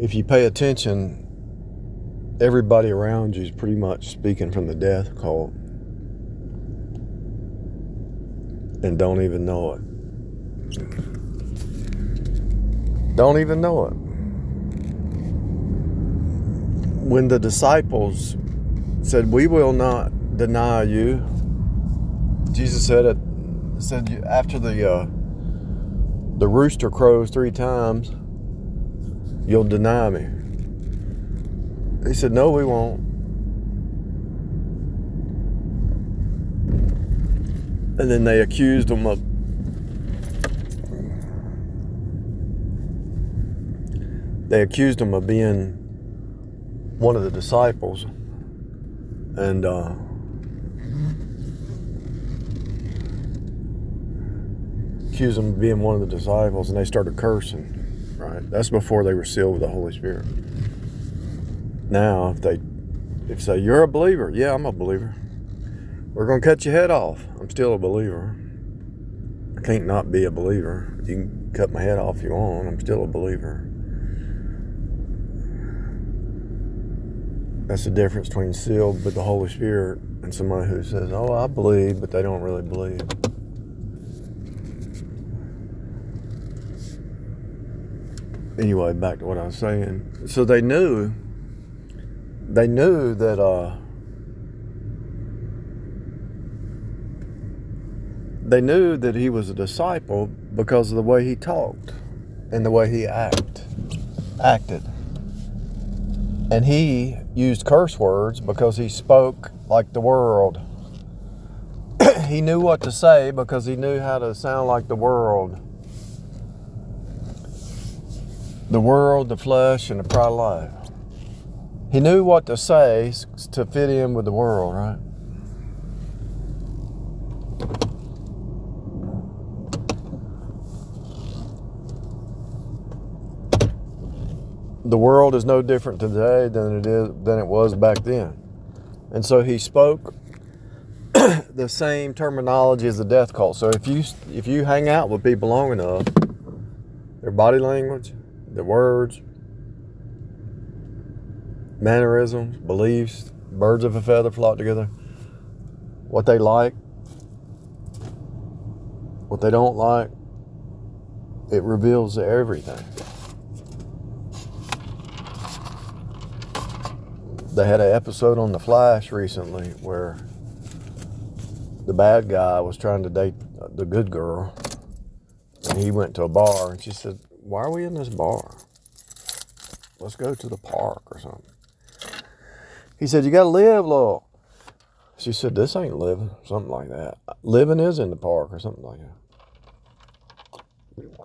if you pay attention, everybody around you is pretty much speaking from the death cult and don't even know it. Don't even know it. When the disciples said, "We will not deny you," Jesus said after the rooster crows 3 times, "You'll deny me." He said, "No, we won't." And then they accused him of being one of the disciples, and accused him of being one of the disciples, and they started cursing. Right? That's before they were sealed with the Holy Spirit. Now, if they say, "You're a believer," "Yeah, I'm a believer." "We're going to cut your head off." "I'm still a believer. I can't not be a believer. You can cut my head off if you want. I'm still a believer." That's the difference between sealed with the Holy Spirit and somebody who says, "Oh, I believe," but they don't really believe. Anyway, back to what I was saying. So they knew that he was a disciple because of the way he talked and the way he acted. And he used curse words because he spoke like the world. He knew what to say because he knew how to sound like the world. The world, the flesh, and the pride of life. He knew what to say to fit in with the world, right? The world is no different today than it was back then. And so he spoke the same terminology as the death cult. So if you hang out with people long enough, their body language, their words, mannerisms, beliefs, birds of a feather flock together, what they like, what they don't like, it reveals everything. They had an episode on The Flash recently where the bad guy was trying to date the good girl, and he went to a bar, and she said, "Why are we in this bar? Let's go to the park or something." He said, "You got to live, Lil." She said, "This ain't living," something like that. "Living is in the park," or something like that.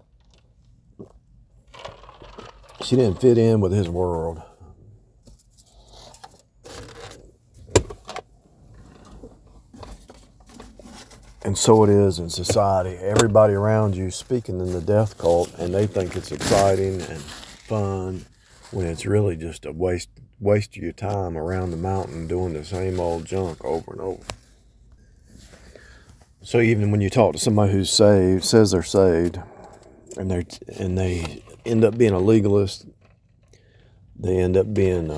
She didn't fit in with his world. And so it is in society. Everybody around you speaking in the death cult, and they think it's exciting and fun when it's really just a waste of your time around the mountain doing the same old junk over and over. So even when you talk to somebody who's saved, says they're saved, and they end up being a legalist, they end up being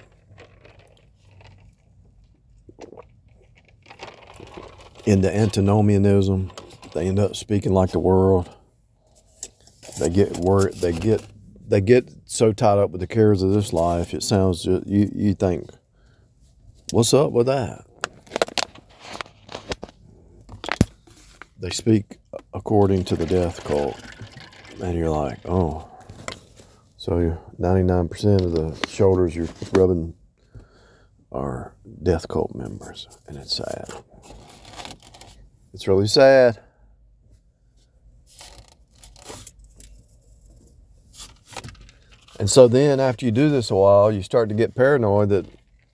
into antinomianism. They end up speaking like the world. They get so tied up with the cares of this life. It sounds just, you think, what's up with that? They speak according to the death cult, and you're like, oh, so 99% of the shoulders you're rubbing are death cult members, and it's sad. It's really sad. And so then after you do this a while, you start to get paranoid that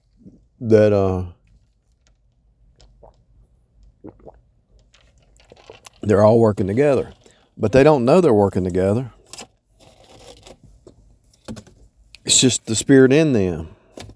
they're all working together. But they don't know they're working together. It's just the spirit in them.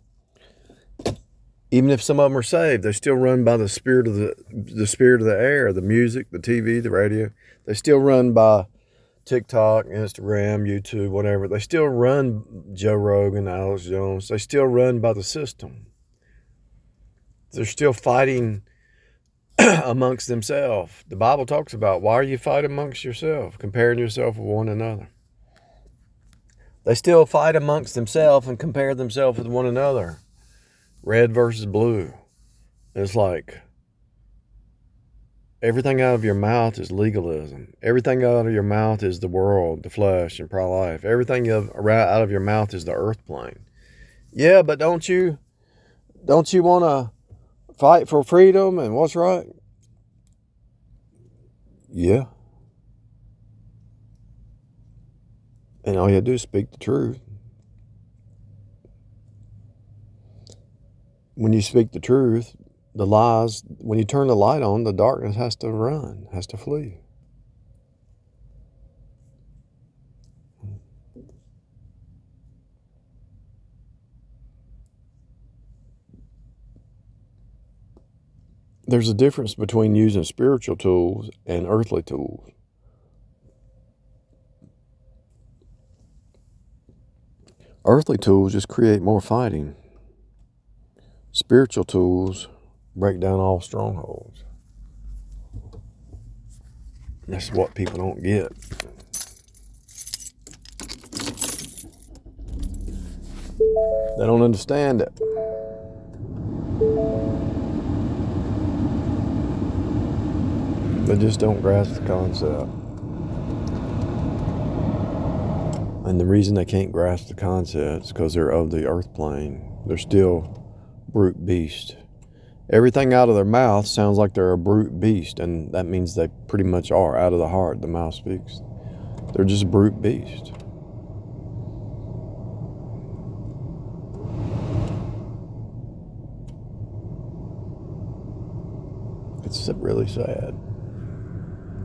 Even if some of them are saved, they still run by the spirit of the air, the music, the TV, the radio. They still run by TikTok, Instagram, YouTube, whatever. They still run Joe Rogan, Alex Jones. They still run by the system. They're still fighting amongst themselves. The Bible talks about, why are you fighting amongst yourself, comparing yourself with one another? They still fight amongst themselves and compare themselves with one another. Red versus blue. It's like, everything out of your mouth is legalism. Everything out of your mouth is the world, the flesh, and pride life. Everything out of your mouth is the earth plane. Yeah, but don't you want to fight for freedom and what's right? Yeah. And all you have to do is speak the truth. When you speak the truth, the lies, when you turn the light on, the darkness has to run, has to flee. There's a difference between using spiritual tools and earthly tools. Earthly tools just create more fighting. Spiritual tools break down all strongholds. That's what people don't get. They don't understand it. They just don't grasp the concept. And the reason they can't grasp the concept is because they're of the earth plane. They're still brute beast. Everything out of their mouth sounds like they're a brute beast, and that means they pretty much are. Out of the heart, the mouth speaks. They're just brute beast. It's really sad.